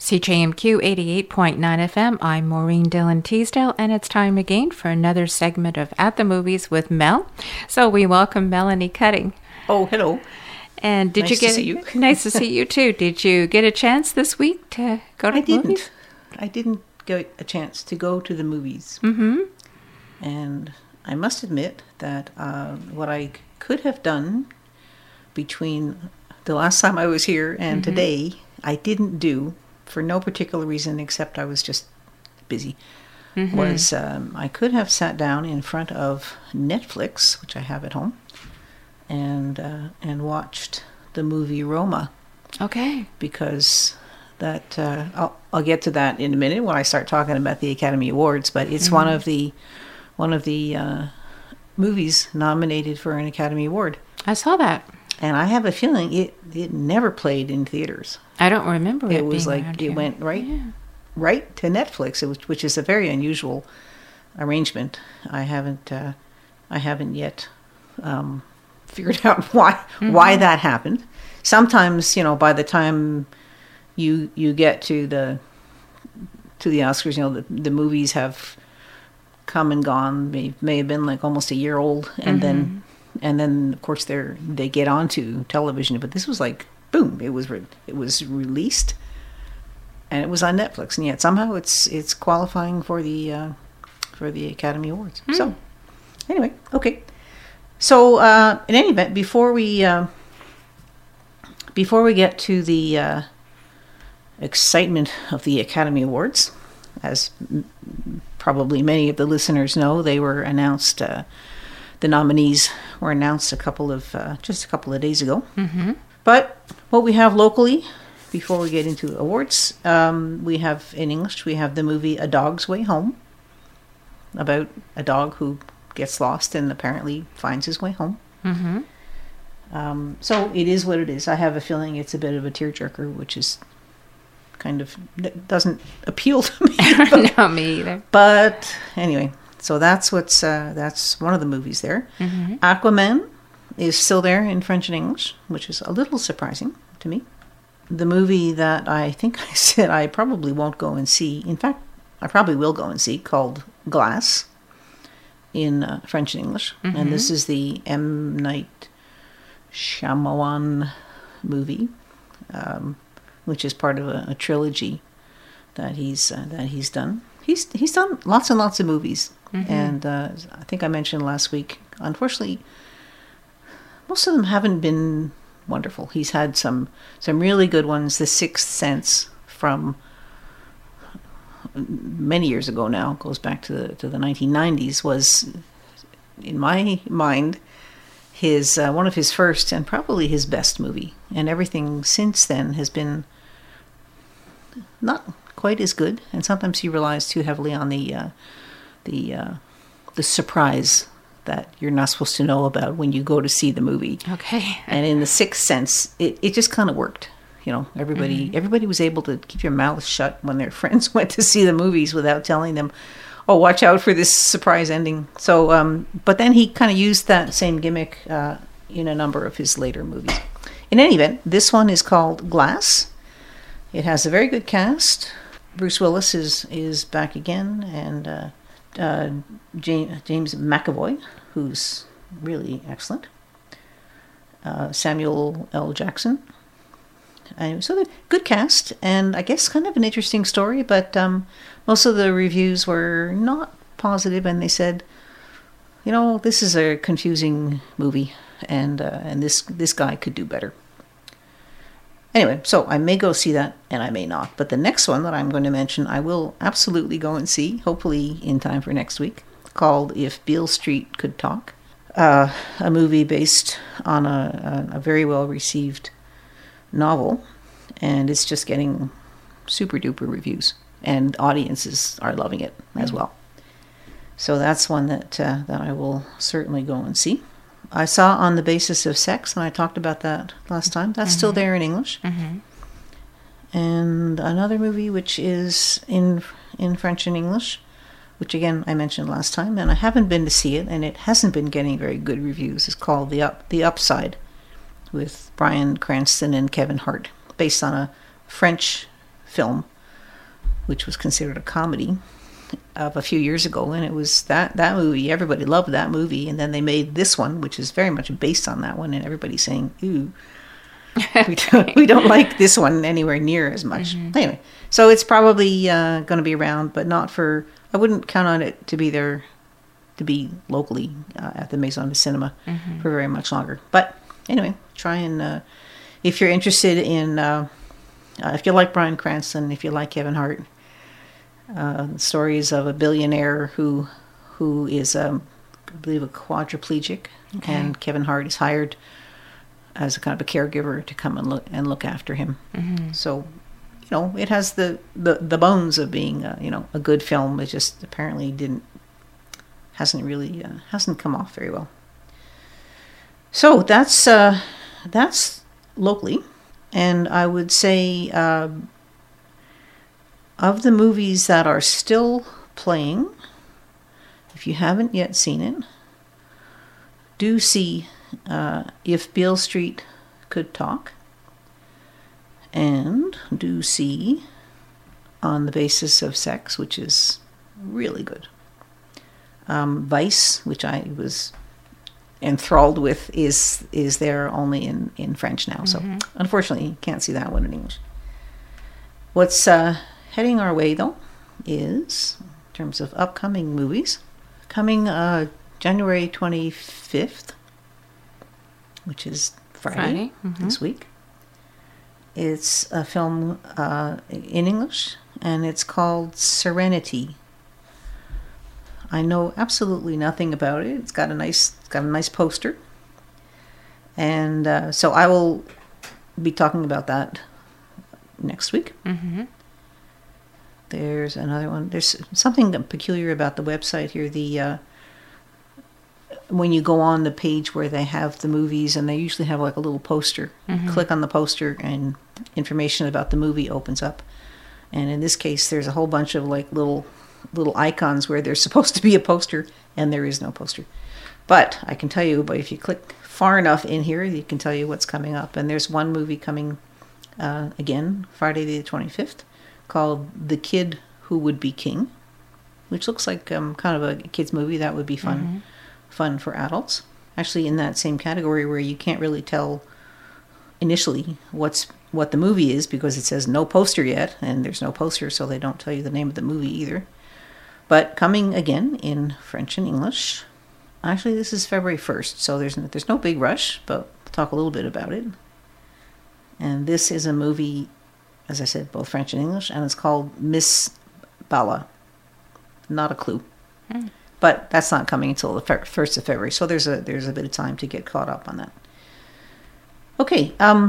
CJMQ 88.9 FM. I'm Maureen Dillon Teasdale, and it's time again for another segment of At the Movies with Mel. So we welcome Melanie Cutting. Oh, hello. And Nice to see you. Nice to see you too. Did you get a chance this week to go to the movies? I didn't get a chance to go to the movies. Mm-hmm. And I must admit that what I could have done between the last time I was here and today, I didn't do for no particular reason except I was just busy. Was I could have sat down in front of Netflix, which I have at home, and watched the movie Roma. Okay. Because that I'll get to that in a minute when I start talking about the Academy Awards. But it's one of the movies nominated for an Academy Award. I saw that. And I have a feeling it never played in theaters. I don't remember it. It was being like around it here. went right to Netflix, which is a very unusual arrangement. I haven't yet figured out why that happened. Sometimes, by the time you get to the Oscars, the movies have come and gone. May have been like almost a year old, and then of course they get onto television. But this was like boom! It was released, and it was on Netflix, and yet somehow it's qualifying for the Academy Awards. So anyway, okay. So in any event, before we get to the excitement of the Academy Awards, as probably many of the listeners know, they were announced. The nominees were announced just a couple of days ago. Mm-hmm. But what we have locally, before we get into awards, we have in English, we have the movie A Dog's Way Home, about a dog who gets lost and apparently finds his way home. Mm-hmm. So it is what it is. I have a feeling it's a bit of a tearjerker, which is kind of doesn't appeal to me. No, me either. But anyway, so that's one of the movies there. Mm-hmm. Aquaman is still there in French and English, which is a little surprising to me. The movie that I think I said I probably won't go and see, in fact, I probably will go and see, called Glass in French and English. Mm-hmm. And this is the M. Night Shyamalan movie, which is part of a trilogy that he's done. He's done lots and lots of movies, and I think I mentioned last week. Unfortunately, most of them haven't been wonderful. He's had some really good ones. The Sixth Sense from many years ago now, goes back to the 1990s, was, in my mind, his one of his first and probably his best movie. And everything since then has been not quite as good, and sometimes he relies too heavily on the surprise that you're not supposed to know about when you go to see the movie. Okay. And in The Sixth Sense, it just kind of worked. Everybody was able to keep your mouth shut when their friends went to see the movies without telling them, "Oh, watch out for this surprise ending." So, but then he kind of used that same gimmick in a number of his later movies. In any event, this one is called Glass. It has a very good cast. Bruce Willis is back again, and James McAvoy, who's really excellent. Samuel L. Jackson. So the good cast, and I guess kind of an interesting story, but most of the reviews were not positive, and they said, this is a confusing movie, and this guy could do better. Anyway, so I may go see that, and I may not. But the next one that I'm going to mention, I will absolutely go and see, hopefully in time for next week, called If Beale Street Could Talk, a movie based on a very well-received novel, and it's just getting super-duper reviews, and audiences are loving it as well. So that's one that I will certainly go and see. I saw On the Basis of Sex, and I talked about that last time. That's still there in English. Mm-hmm. And another movie which is in French and English, which again I mentioned last time, and I haven't been to see it, and it hasn't been getting very good reviews. It's called The Upside, with Bryan Cranston and Kevin Hart, based on a French film which was considered a comedy of a few years ago, and it was that movie. Everybody loved that movie, and then they made this one, which is very much based on that one, and everybody's saying, "Ooh, we don't like this one anywhere near as much." Anyway, so it's probably going to be around, but not for. I wouldn't count on it to be there, to be locally at the Maison de Cinema for very much longer. But anyway, try and if you're interested in, if you like Bryan Cranston, if you like Kevin Hart. Stories of a billionaire who is, I believe, a quadriplegic, and Kevin Hart is hired as a kind of a caregiver to come and look after him. So, it has the bones of being, a good film. It just apparently hasn't come off very well. So that's locally, and I would say. Of the movies that are still playing, if you haven't yet seen it, do see If Beale Street Could Talk, and do see On the Basis of Sex, which is really good. Vice, which I was enthralled with, is there only in French now. So unfortunately, you can't see that one in English. What's heading our way, though, is, in terms of upcoming movies, coming January 25th, which is Friday. This week. It's a film in English, and it's called Serenity. I know absolutely nothing about it. It's got a nice poster, and so I will be talking about that next week. There's another one. There's something peculiar about the website here. When you go on the page where they have the movies, and they usually have like a little poster. You click on the poster, and information about the movie opens up. And in this case, there's a whole bunch of like little icons where there's supposed to be a poster, and there is no poster. But I can tell you, but if you click far enough in here, you can tell you what's coming up. And there's one movie coming again, Friday the 25th. Called The Kid Who Would Be King, which looks like kind of a kid's movie that would be fun for adults. Actually, in that same category where you can't really tell initially what the movie is because it says no poster yet, and there's no poster, so they don't tell you the name of the movie either. But coming again in French and English. Actually, this is February 1st, so there's no big rush, but we'll talk a little bit about it. And this is a movie, as I said, both French and English, and it's called Miss Bala. Not a clue. But that's not coming until the 1st of February, so there's a bit of time to get caught up on that. Okay,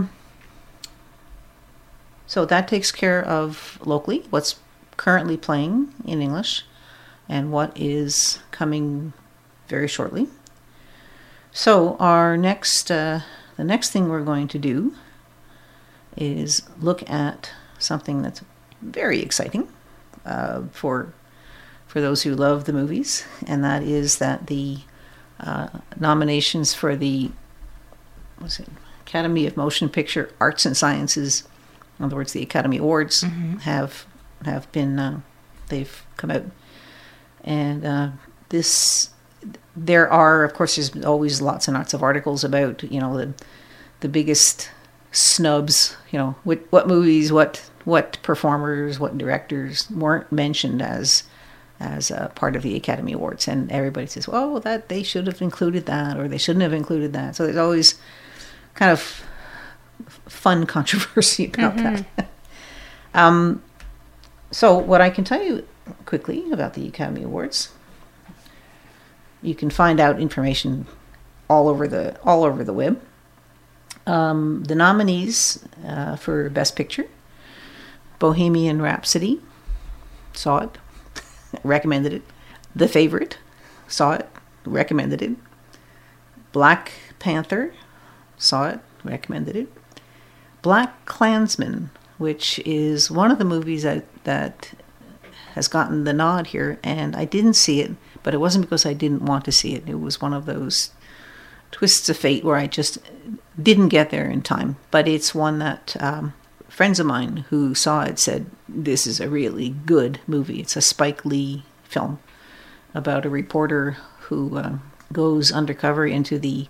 so that takes care of locally, what's currently playing in English, and what is coming very shortly. So our the next thing we're going to do is look at something that's very exciting for those who love the movies, and that is that the nominations for the Academy of Motion Picture Arts and Sciences, in other words, the Academy Awards, have been they've come out, and there are, of course, there's always lots and lots of articles about the biggest snubs, what movies, what performers, what directors weren't mentioned as part of the Academy Awards, and everybody says, well, that they should have included that, or they shouldn't have included that. So there's always kind of fun controversy about that. So what I can tell you quickly about the Academy Awards, you can find out information all over the web. The nominees for Best Picture: Bohemian Rhapsody, saw it, recommended it. The Favorite, saw it, recommended it. Black Panther, saw it, recommended it. Black Klansman, which is one of the movies that has gotten the nod here, and I didn't see it, but it wasn't because I didn't want to see it. It was one of those twists of fate where I just didn't get there in time. But it's one that friends of mine who saw it said, this is a really good movie. It's a Spike Lee film about a reporter who goes undercover into the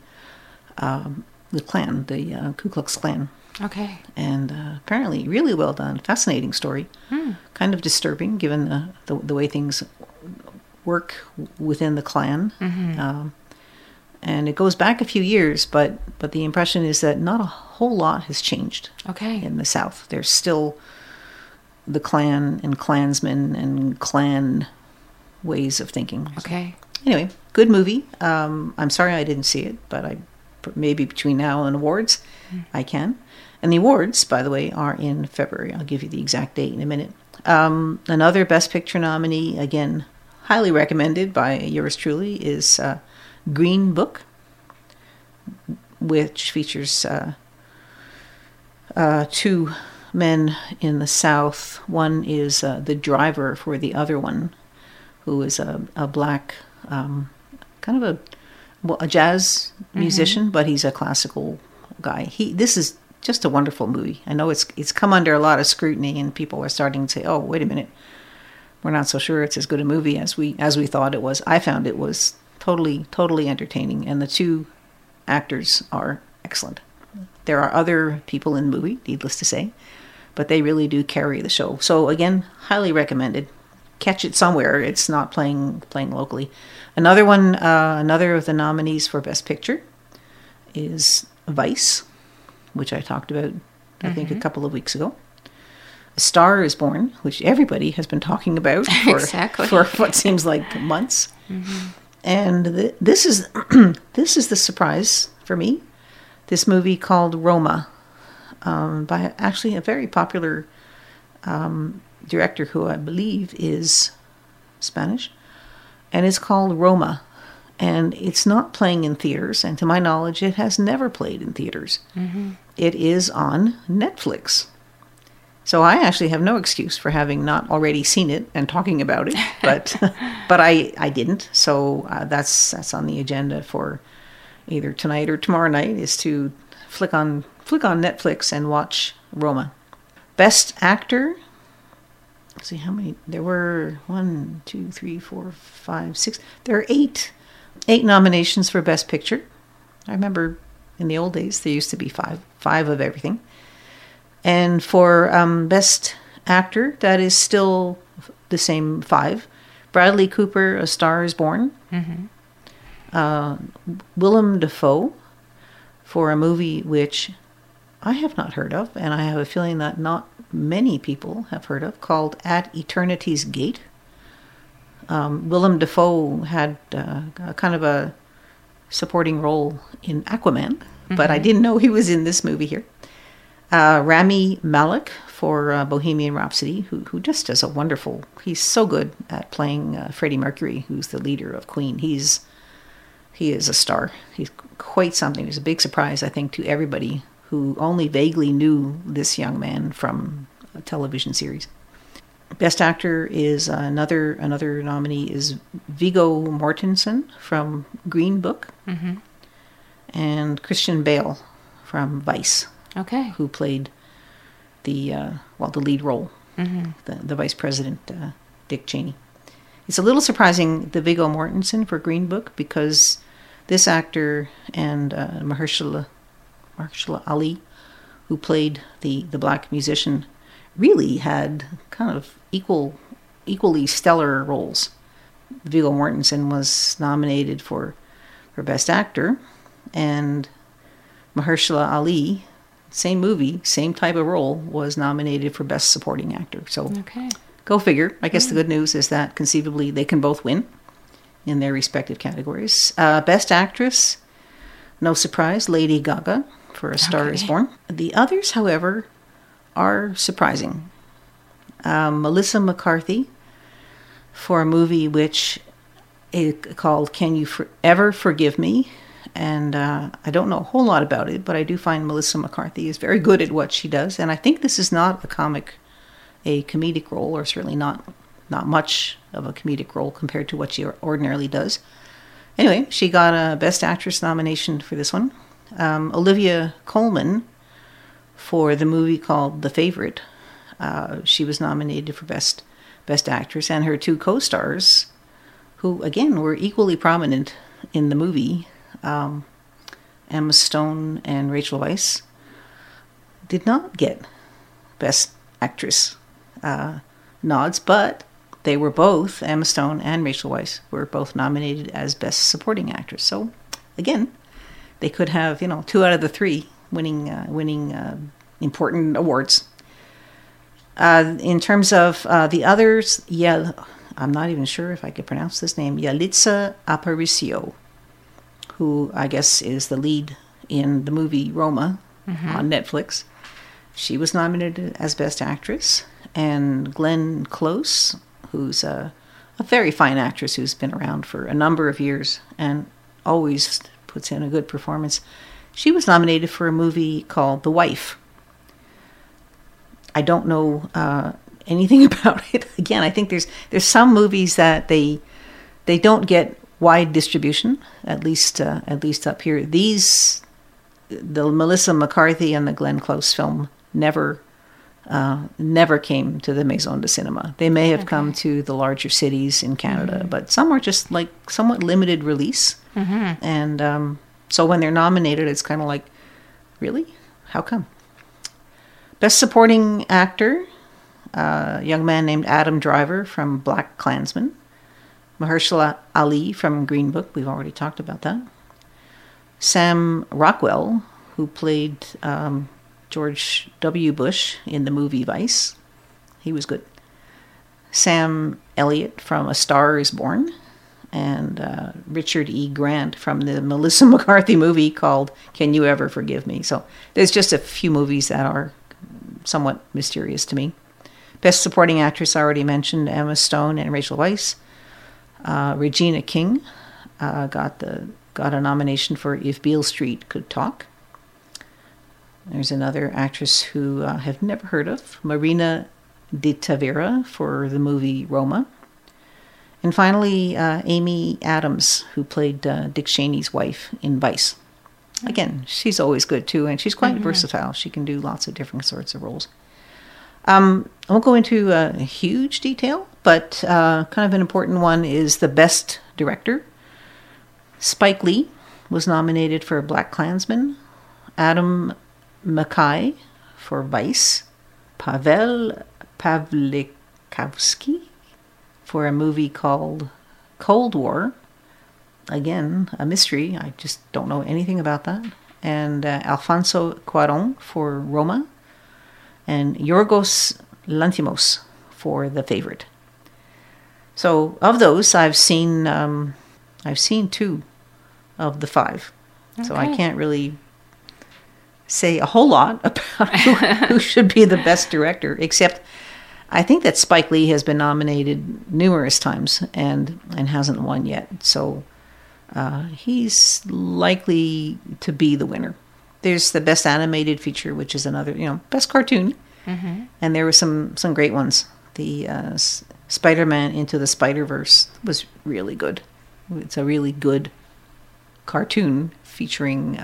Klan, the Ku Klux Klan. Okay. And apparently really well done. Fascinating story. Kind of disturbing given the way things work within the Klan. And it goes back a few years, but the impression is that not a whole lot has changed in the South. There's still the Klan and Klansmen and Klan ways of thinking. Okay. Anyway, good movie. I'm sorry I didn't see it, but maybe between now and awards, I can. And the awards, by the way, are in February. I'll give you the exact date in a minute. Another Best Picture nominee, again, highly recommended by yours truly, is Green Book, which features two men in the South. One is the driver for the other one, who is a black, kind of a jazz musician, but he's a classical guy. This is just a wonderful movie. I know it's come under a lot of scrutiny, and people are starting to say, "Oh, wait a minute, we're not so sure it's as good a movie as we thought it was." I found it was totally entertaining, and the two actors are excellent. There are other people in the movie, needless to say, but they really do carry the show. So again, highly recommended. Catch it somewhere. It's not playing locally. Another one, another of the nominees for Best Picture is Vice, which I talked about, I think, a couple of weeks ago. A Star is Born, which everybody has been talking about for what seems like months. And this is the surprise for me. This movie called Roma, by actually a very popular director who I believe is Spanish, and it's called Roma, and it's not playing in theaters, and to my knowledge it has never played in theaters. It is on Netflix, so I actually have no excuse for having not already seen it and talking about it, but I didn't, so that's on the agenda for either tonight or tomorrow night, is to flick on Netflix and watch Roma. Best Actor. Let's see how many there were. 1, 2, 3, 4, 5, 6. There are eight nominations for Best Picture. I remember in the old days there used to be five of everything. And for Best Actor, that is still the same 5. Bradley Cooper, A Star is Born. Willem Dafoe for a movie which I have not heard of, and I have a feeling that not many people have heard of, called At Eternity's Gate. Willem Dafoe had kind of a supporting role in Aquaman, but I didn't know he was in this movie here. Rami Malek for Bohemian Rhapsody, who just does he's so good at playing Freddie Mercury, who's the leader of Queen. He is a star. He's quite something. It's a big surprise, I think, to everybody who only vaguely knew this young man from a television series. Best Actor is another nominee is Viggo Mortensen from Green Book, and Christian Bale from Vice, who played the lead role, the vice president, Dick Cheney. It's a little surprising, the Viggo Mortensen for Green Book, because this actor and Mahershala Ali, who played the black musician, really had kind of equally stellar roles. Viggo Mortensen was nominated for Best Actor, and Mahershala Ali, same movie, same type of role, was nominated for Best Supporting Actor. So go figure. I guess the good news is that conceivably they can both win in their respective categories. Best Actress, no surprise, Lady Gaga for A Star is Born. The others, however, are surprising. Melissa McCarthy for a movie which is called Can You Ever Forgive Me? And I don't know a whole lot about it, but I do find Melissa McCarthy is very good at what she does. And I think this is not a comedic role, or certainly not much of a comedic role compared to what she ordinarily does. Anyway, she got a Best Actress nomination for this one. Olivia Colman for the movie called The Favorite. She was nominated for Best Actress, and her two co-stars, who again were equally prominent in the movie, Emma Stone and Rachel Weisz, did not get Best Actress nods, but they were both, Emma Stone and Rachel Weisz, were both nominated as Best Supporting Actress. So, again, they could have, 2 out of the 3 winning important awards. In terms of the others, I'm not even sure if I could pronounce this name, Yalitza Aparicio, who I guess is the lead in the movie Roma on Netflix. She was nominated as Best Actress. And Glenn Close, who's a very fine actress who's been around for a number of years and always puts in a good performance. She was nominated for a movie called The Wife. I don't know anything about it. Again, I think there's some movies that they don't get wide distribution, at least up here. The Melissa McCarthy and the Glenn Close film never came to the Maison de Cinema. They may have come to the larger cities in Canada, but some were just like somewhat limited release. And so when they're nominated, it's kind of like, really? How come? Best Supporting Actor, a young man named Adam Driver from Black Klansman. Mahershala Ali from Green Book. We've already talked about that. Sam Rockwell, who played George W. Bush in the movie Vice. He was good. Sam Elliott from A Star is Born. And Richard E. Grant from the Melissa McCarthy movie called Can You Ever Forgive Me? So there's just a few movies that are somewhat mysterious to me. Best Supporting Actress, I already mentioned, Emma Stone and Rachel Weisz. Regina King got a nomination for If Beale Street Could Talk. There's another actress who I have never heard of, Marina de Tavira, for the movie Roma. And finally, Amy Adams, who played Dick Cheney's wife in Vice. Again, she's always good too, and she's quite versatile. She can do lots of different sorts of roles. I won't go into huge detail, but kind of an important one is the Best Director. Spike Lee was nominated for Black Klansman. Adam McKay for Vice. Pavel Pavlikovsky for a movie called Cold War. Again, a mystery. I just don't know anything about that. And Alfonso Cuarón for Roma. And Yorgos Lanthimos for The Favorite. So of those, I've seen 2 of the 5. Okay. So I can't really say a whole lot about who should be the best director, except I think that Spike Lee has been nominated numerous times and hasn't won yet. So he's likely to be the winner. There's the Best Animated Feature, which is another, Best Cartoon. And there were some great ones. The Spider-Man Into the Spider-Verse was really good. It's a really good cartoon featuring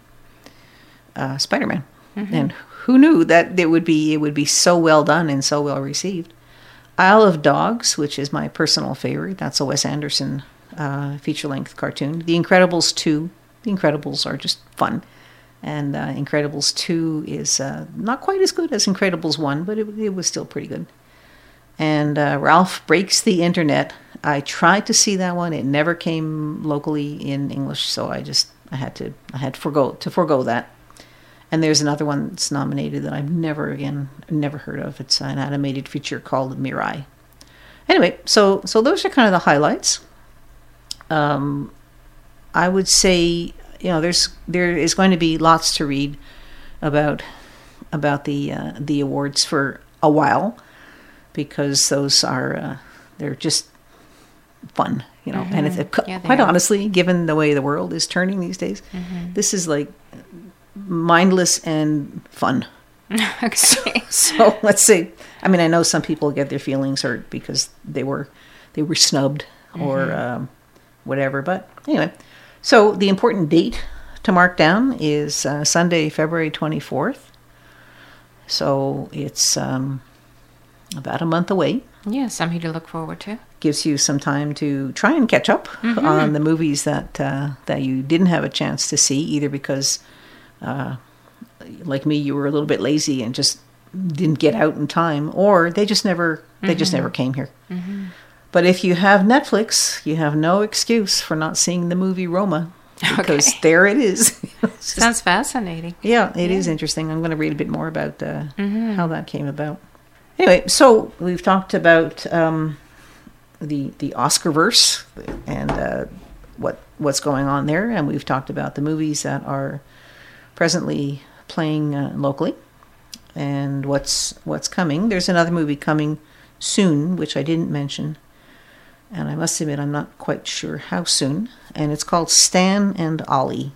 Spider-Man. And who knew that it would be so well done and so well received. Isle of Dogs, which is my personal favorite. That's a Wes Anderson feature-length cartoon. The Incredibles 2. The Incredibles are just fun. And Incredibles 2 is not quite as good as Incredibles 1, but it was still pretty good. And Ralph Breaks the Internet. I tried to see that one. It never came locally in English, so I had to forgo that. And there's another one that's nominated that I've never heard of. It's an animated feature called Mirai. Anyway, so those are kind of the highlights. I would say, there is going to be lots to read about the awards for a while, because those are they're just fun, and it's quite honestly, given the way the world is turning these days, this is like mindless and fun. Okay. So let's see. I mean, I know some people get their feelings hurt because they were snubbed or whatever, but anyway. So the important date to mark down is Sunday, February 24th. So it's about a month away. Yeah, something to look forward to. Gives you some time to try and catch up on the movies that you didn't have a chance to see, either because, like me, you were a little bit lazy and just didn't get out in time, or they just never came here. But if you have Netflix, you have no excuse for not seeing the movie Roma, because there it is. Sounds fascinating. Yeah, it is interesting. I'm going to read a bit more about how that came about. Anyway, so we've talked about the Oscarverse and what's going on there, and we've talked about the movies that are presently playing locally and what's coming. There's another movie coming soon, which I didn't mention, and I must admit I'm not quite sure how soon, and it's called Stan and Ollie.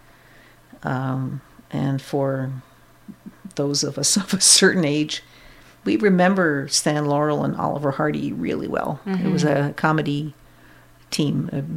And for those of us of a certain age, we remember Stan Laurel and Oliver Hardy really well. It was a comedy team,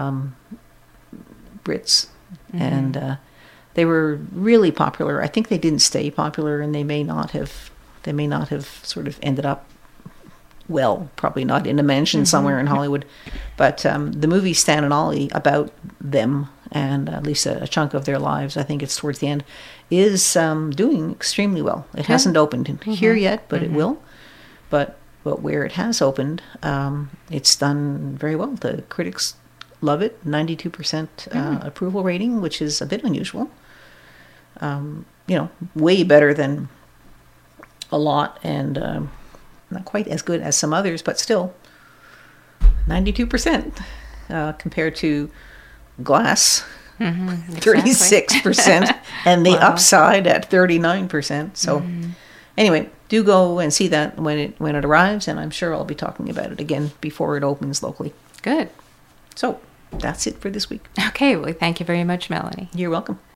Brits, and they were really popular. I think they didn't stay popular, and they may not have sort of ended up well, probably not in a mansion somewhere in Hollywood. But the movie Stan and Ollie, about them and at least a chunk of their lives, I think it's towards the end, is doing extremely well. It hasn't opened here yet, but it will. But where it has opened, it's done very well. The critics love it. 92% approval rating, which is a bit unusual. Way better than a lot, and not quite as good as some others, but still 92% compared to Glass, 36%, and The Upside at 39%. So anyway, do go and see that when it arrives, and I'm sure I'll be talking about it again before it opens locally. Good. So that's it for this week. Okay, well, thank you very much, Melanie. You're welcome.